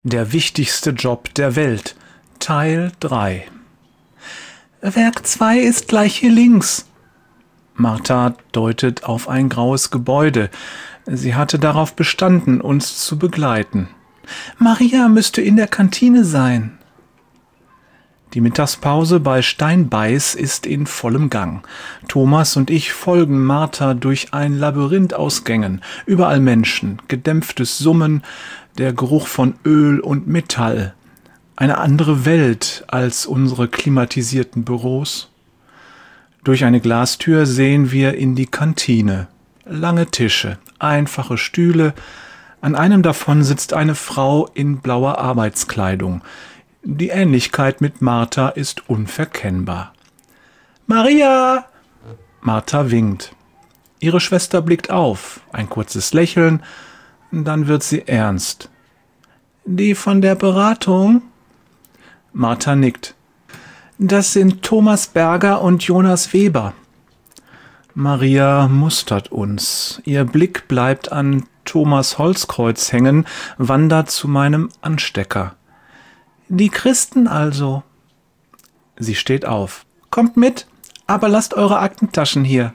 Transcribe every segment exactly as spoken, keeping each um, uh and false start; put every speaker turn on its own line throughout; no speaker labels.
Der wichtigste Job der Welt, Teil drei. Werk zwei ist gleich hier links. Martha deutet auf ein graues Gebäude. Sie hatte darauf bestanden, uns zu begleiten. Maria müsste in der Kantine sein. Die Mittagspause bei Steinbeiß ist in vollem Gang. Thomas und ich folgen Martha durch ein Labyrinth aus Gängen. Überall Menschen, gedämpftes Summen, der Geruch von Öl und Metall. Eine andere Welt als unsere klimatisierten Büros. Durch eine Glastür sehen wir in die Kantine. Lange Tische, einfache Stühle. An einem davon sitzt eine Frau in blauer Arbeitskleidung. Die Ähnlichkeit mit Martha ist unverkennbar. »Maria!« Martha winkt. Ihre Schwester blickt auf, ein kurzes Lächeln, dann wird sie ernst. »Die von der Beratung?« Martha nickt. »Das sind Thomas Berger und Jonas Weber.« Maria mustert uns. Ihr Blick bleibt an Thomas Holzkreuz hängen, wandert zu meinem Anstecker. »Die Christen also.« Sie steht auf. »Kommt mit, aber lasst eure Aktentaschen hier.«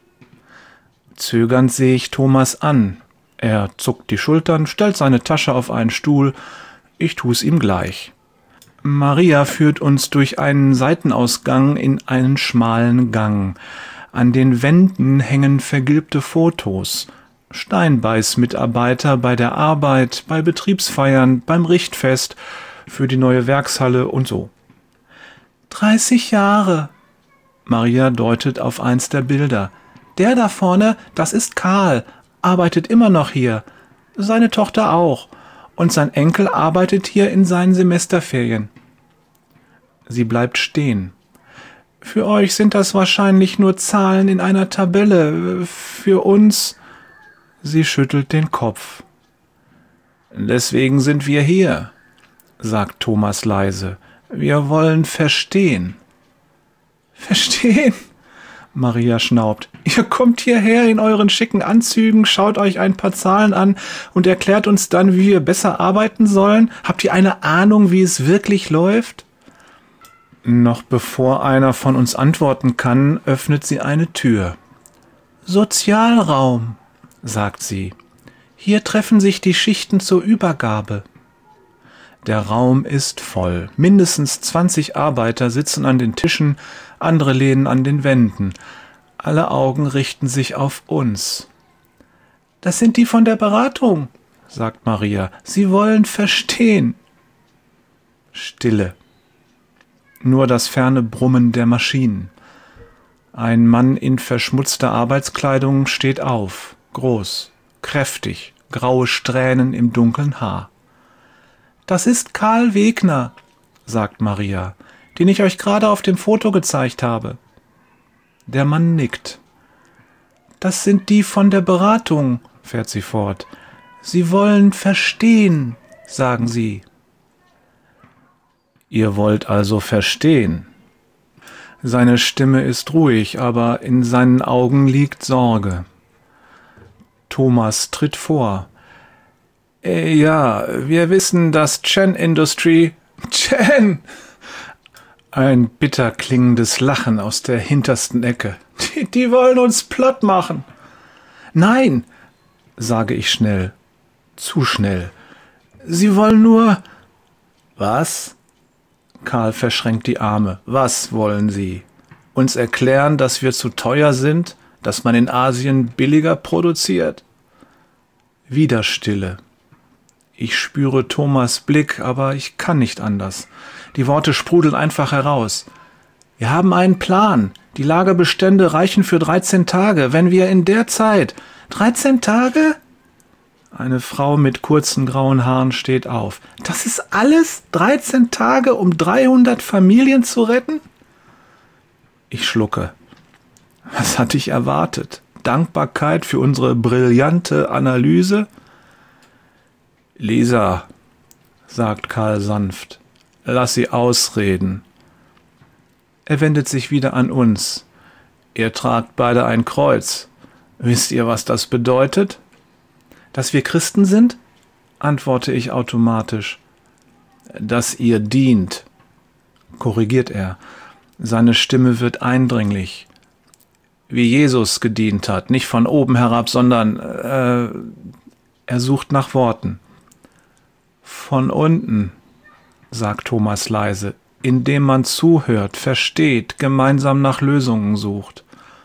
Zögernd sehe ich Thomas an. Er zuckt die Schultern, stellt seine Tasche auf einen Stuhl. Ich tu's ihm gleich. Maria führt uns durch einen Seitenausgang in einen schmalen Gang. An den Wänden hängen vergilbte Fotos. Steinbeiß-Mitarbeiter bei der Arbeit, bei Betriebsfeiern, beim Richtfest, für die neue Werkshalle und so. »Dreißig Jahre«, Maria deutet auf eins der Bilder. »Der da vorne, das ist Karl, arbeitet immer noch hier. Seine Tochter auch. Und sein Enkel arbeitet hier in seinen Semesterferien.« Sie bleibt stehen. »Für euch sind das wahrscheinlich nur Zahlen in einer Tabelle. Für uns...« Sie schüttelt den Kopf. »Deswegen sind wir hier«, sagt Thomas leise. »Wir wollen verstehen.« »Verstehen?« Maria schnaubt. »Ihr kommt hierher in euren schicken Anzügen, schaut euch ein paar Zahlen an und erklärt uns dann, wie wir besser arbeiten sollen? Habt ihr eine Ahnung, wie es wirklich läuft?« Noch bevor einer von uns antworten kann, öffnet sie eine Tür. »Sozialraum«, sagt sie. »Hier treffen sich die Schichten zur Übergabe.« Der Raum ist voll. Mindestens zwanzig Arbeiter sitzen an den Tischen, andere lehnen an den Wänden. Alle Augen richten sich auf uns. »Das sind die von der Beratung«, sagt Maria. »Sie wollen verstehen.« Stille. Nur das ferne Brummen der Maschinen. Ein Mann in verschmutzter Arbeitskleidung steht auf. Groß, kräftig, graue Strähnen im dunklen Haar. »Das ist Karl Wegner«, sagt Maria, »den ich euch gerade auf dem Foto gezeigt habe.« Der Mann nickt. »Das sind die von der Beratung«, fährt sie fort. »Sie wollen verstehen«, sagen sie.« »Ihr wollt also verstehen?« Seine Stimme ist ruhig, aber in seinen Augen liegt Sorge. Thomas tritt vor. »Ja, wir wissen, dass Chen Industry...« »Chen!« Ein bitter klingendes Lachen aus der hintersten Ecke. Die, die wollen uns platt machen.« »Nein«, sage ich schnell. Zu schnell. »Sie wollen nur...« »Was?« Karl verschränkt die Arme. »Was wollen Sie? Uns erklären, dass wir zu teuer sind, dass man in Asien billiger produziert?« Wieder Stille. Ich spüre Thomas' Blick, aber ich kann nicht anders. Die Worte sprudeln einfach heraus. »Wir haben einen Plan. Die Lagerbestände reichen für dreizehn Tage. Wenn wir in der Zeit...« »dreizehn Tage?« Eine Frau mit kurzen grauen Haaren steht auf. »Das ist alles? dreizehn Tage, um dreihundert Familien zu retten?« Ich schlucke. Was hatte ich erwartet? Dankbarkeit für unsere brillante Analyse? »Lisa«, sagt Karl sanft, »lass sie ausreden.« Er wendet sich wieder an uns. »Ihr tragt beide ein Kreuz. Wisst ihr, was das bedeutet?« »Dass wir Christen sind?«, antworte ich automatisch. dass ihr dient, korrigiert er. Seine Stimme wird eindringlich. Wie Jesus gedient hat, nicht von oben herab, sondern äh, er sucht nach Worten. Von unten, sagt Thomas leise, indem man zuhört, versteht, gemeinsam nach Lösungen sucht.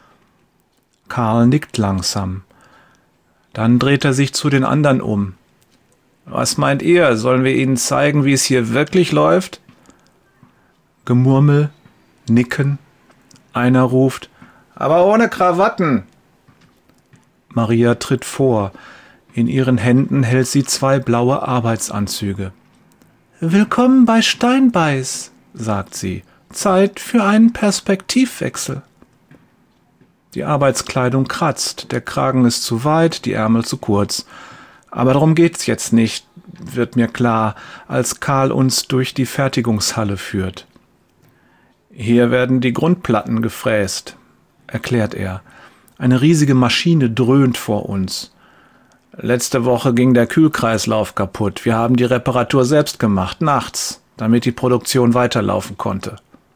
Karl nickt langsam. Dann dreht er sich zu den anderen um. Was meint ihr? Sollen wir Ihnen zeigen, wie es hier wirklich läuft? Gemurmel, Nicken. Einer ruft, aber ohne Krawatten. Maria tritt vor. In ihren Händen hält sie zwei blaue Arbeitsanzüge. Willkommen bei Steinbeiß, sagt sie. Zeit für einen Perspektivwechsel. Die Arbeitskleidung kratzt, der Kragen ist zu weit, die Ärmel zu kurz. Aber darum geht's jetzt nicht, wird mir klar, als Karl uns durch die Fertigungshalle führt. Hier werden die Grundplatten gefräst, erklärt er. Eine riesige Maschine dröhnt vor uns. Letzte Woche ging der Kühlkreislauf kaputt. Wir haben die Reparatur selbst gemacht, nachts, damit die Produktion weiterlaufen konnte.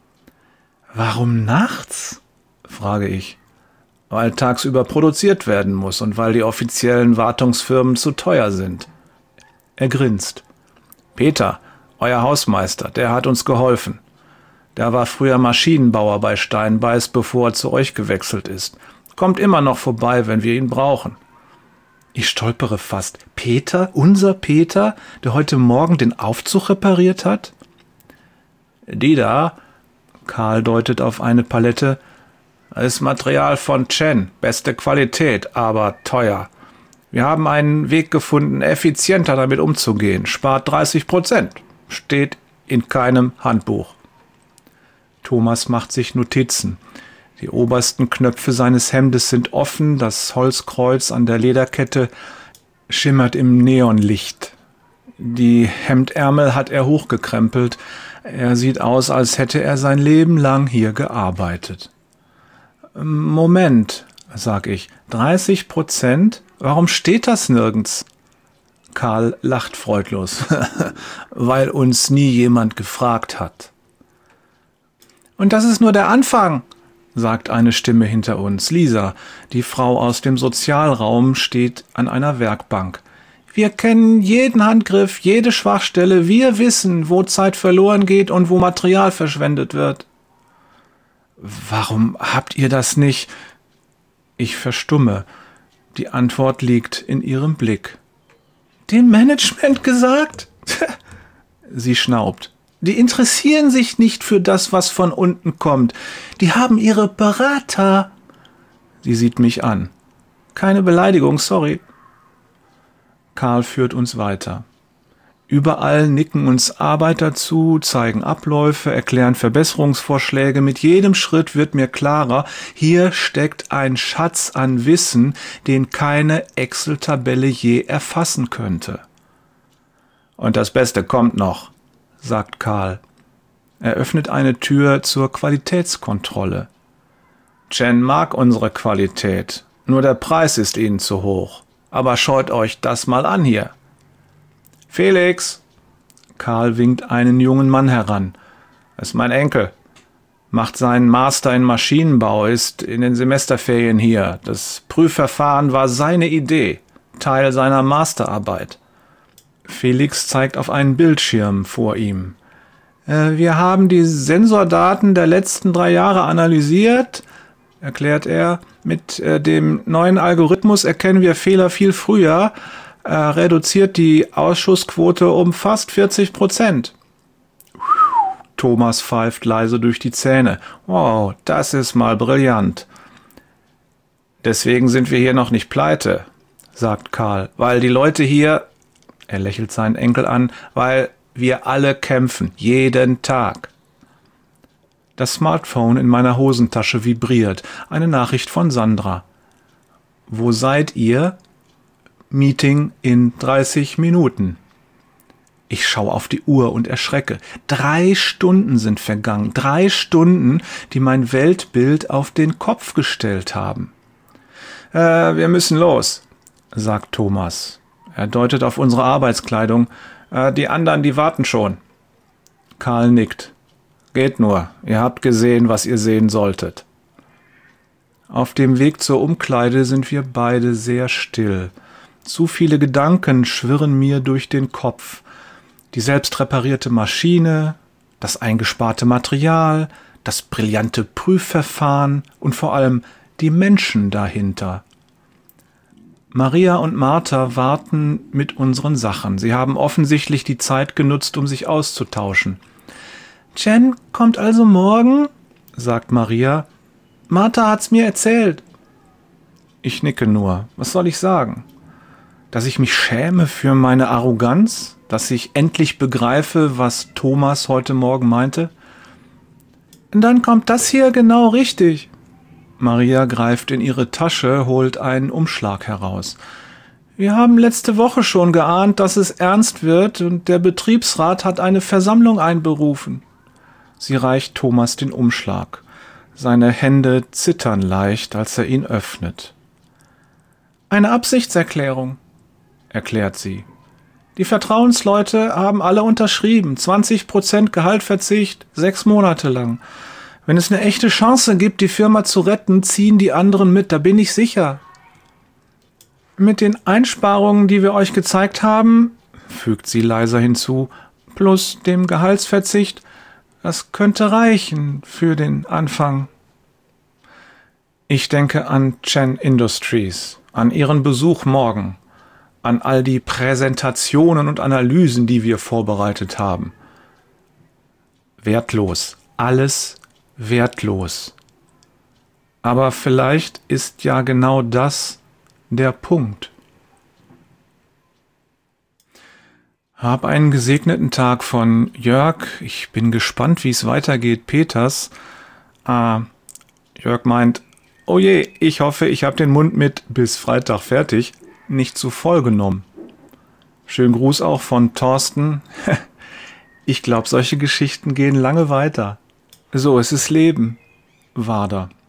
Warum nachts? Frage ich. Weil tagsüber produziert werden muss und weil die offiziellen Wartungsfirmen zu teuer sind. Er grinst. Peter, euer Hausmeister, der hat uns geholfen. Der war früher Maschinenbauer bei Steinbeiß, bevor er zu euch gewechselt ist. Kommt immer noch vorbei, wenn wir ihn brauchen. Ich stolpere fast. Peter, unser Peter, der heute Morgen den Aufzug repariert hat? Die da, Karl deutet auf eine Palette, ist Material von Chen, beste Qualität, aber teuer. Wir haben einen Weg gefunden, effizienter damit umzugehen. Spart dreißig Prozent. Steht in keinem Handbuch. Thomas macht sich Notizen. Die obersten Knöpfe seines Hemdes sind offen, das Holzkreuz an der Lederkette schimmert im Neonlicht. Die Hemdärmel hat er hochgekrempelt. Er sieht aus, als hätte er sein Leben lang hier gearbeitet. Moment, sag ich, dreißig Prozent? Warum steht das nirgends? Karl lacht freudlos, weil uns nie jemand gefragt hat. Und das ist nur der Anfang, sagt eine Stimme hinter uns. Lisa, die Frau aus dem Sozialraum, steht an einer Werkbank. Wir kennen jeden Handgriff, jede Schwachstelle. Wir wissen, wo Zeit verloren geht und wo Material verschwendet wird. Warum habt ihr das nicht? Ich verstumme. Die Antwort liegt in ihrem Blick. Dem Management gesagt? Sie schnaubt. Die interessieren sich nicht für das, was von unten kommt. Die haben ihre Berater. Sie sieht mich an. Keine Beleidigung, sorry. Karl führt uns weiter. Überall nicken uns Arbeiter zu, zeigen Abläufe, erklären Verbesserungsvorschläge. Mit jedem Schritt wird mir klarer, hier steckt ein Schatz an Wissen, den keine Excel-Tabelle je erfassen könnte. Und das Beste kommt noch, sagt Karl. Er öffnet eine Tür zur Qualitätskontrolle. Chen mag unsere Qualität, nur der Preis ist ihnen zu hoch. Aber schaut euch das mal an hier. Felix! Karl winkt einen jungen Mann heran. Das ist mein Enkel. Macht seinen Master in Maschinenbau, ist in den Semesterferien hier. Das Prüfverfahren war seine Idee, Teil seiner Masterarbeit. Felix zeigt auf einen Bildschirm vor ihm. Äh, wir haben die Sensordaten der letzten drei Jahre analysiert, erklärt er. Mit äh, dem neuen Algorithmus erkennen wir Fehler viel früher. Er reduziert die Ausschussquote um fast vierzig Prozent. Thomas pfeift leise durch die Zähne. Wow, das ist mal brillant. Deswegen sind wir hier noch nicht pleite, sagt Karl, weil die Leute hier, er lächelt seinen Enkel an, weil wir alle kämpfen, jeden Tag. Das Smartphone in meiner Hosentasche vibriert. Eine Nachricht von Sandra. Wo seid ihr? Meeting in dreißig Minuten. Ich schaue auf die Uhr und erschrecke. Drei Stunden sind vergangen. Drei Stunden, die mein Weltbild auf den Kopf gestellt haben. Äh, wir müssen los, sagt Thomas. Er deutet auf unsere Arbeitskleidung. Äh, die anderen, die warten schon. Karl nickt. Geht nur, ihr habt gesehen, was ihr sehen solltet. Auf dem Weg zur Umkleide sind wir beide sehr still. Zu viele Gedanken schwirren mir durch den Kopf. Die selbst reparierte Maschine, das eingesparte Material, das brillante Prüfverfahren und vor allem die Menschen dahinter. Maria und Martha warten mit unseren Sachen. Sie haben offensichtlich die Zeit genutzt, um sich auszutauschen. »Jen kommt also morgen?« sagt Maria. »Martha hat's mir erzählt.« Ich nicke nur. Was soll ich sagen? Dass ich mich schäme für meine Arroganz? Dass ich endlich begreife, was Thomas heute Morgen meinte? »Dann kommt das hier genau richtig.« Maria greift in ihre Tasche, holt einen Umschlag heraus. »Wir haben letzte Woche schon geahnt, dass es ernst wird, und der Betriebsrat hat eine Versammlung einberufen.« Sie reicht Thomas den Umschlag. Seine Hände zittern leicht, als er ihn öffnet. »Eine Absichtserklärung«, erklärt sie. »Die Vertrauensleute haben alle unterschrieben. zwanzig Prozent Gehaltverzicht, sechs Monate lang. Wenn es eine echte Chance gibt, die Firma zu retten, ziehen die anderen mit, da bin ich sicher. Mit den Einsparungen, die wir euch gezeigt haben«, fügt sie leiser hinzu, »plus dem Gehaltsverzicht, das könnte reichen für den Anfang.« Ich denke an Chen Industries, an ihren Besuch morgen, an all die Präsentationen und Analysen, die wir vorbereitet haben. Wertlos, alles wertlos. Aber vielleicht ist ja genau das der Punkt. Hab einen gesegneten Tag von Jörg. Ich bin gespannt, wie es weitergeht. Peters. Ah, Jörg meint, oh je, ich hoffe, ich habe den Mund mit bis Freitag fertig nicht zu voll genommen. Schönen Gruß auch von Thorsten. Ich glaube, solche Geschichten gehen lange weiter. So ist es Leben. Wader.